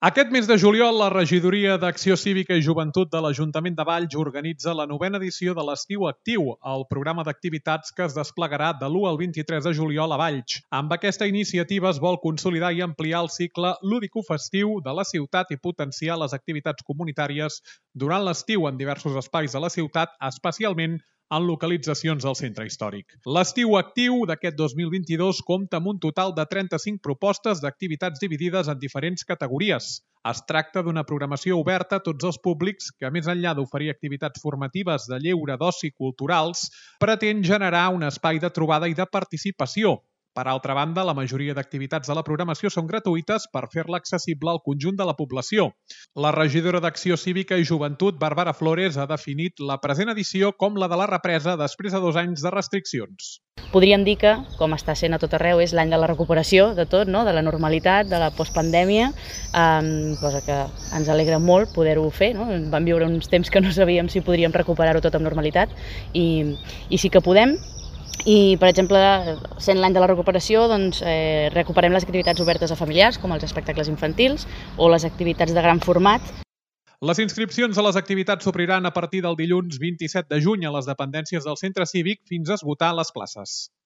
Aquest mes de juliol, la Regidoria d'Acció Cívica i Joventut de l'Ajuntament de Valls organitza la 9a edició de l'Estiu Actiu, el programa d'activitats que es desplegarà de l'1 al 23 de juliol a Valls. Amb aquesta iniciativa es vol consolidar i ampliar el cicle lúdico-festiu de la ciutat i potenciar les activitats comunitàries durant l'estiu en diversos espais de la ciutat, especialment en localitzacions del centre històric. L'estiu actiu d'aquest 2022 compta amb un total de 35 propostes d'activitats dividides en diferents categories. Es tracta d'una programació oberta a tots els públics que, més enllà d'oferir activitats formatives de lleure, d'oci i culturals, pretén generar un espai de trobada i de participació. Per altra banda, la majoria d'activitats de la programació són gratuïtes per fer-la accessible al conjunt de la població. La regidora d'Acció Cívica i Joventut, Bàrbara Flores, ha definit la present edició com la de la represa després de 2 anys de restriccions. Podríem dir que, com està sent a tot arreu, és l'any de la recuperació de tot, no? De la normalitat, de la postpandèmia, cosa que ens alegra molt poder-ho fer, no? Vam viure uns temps que no sabíem si podríem recuperar-ho tot amb normalitat i sí que podem. I, per exemple, sent l'any de la recuperació, doncs, recuperem les activitats obertes a familiars, com els espectacles infantils o les activitats de gran format. Les inscripcions a les activitats s'obriran a partir del dilluns 27 de juny a les dependències del centre cívic fins a esgotar les places.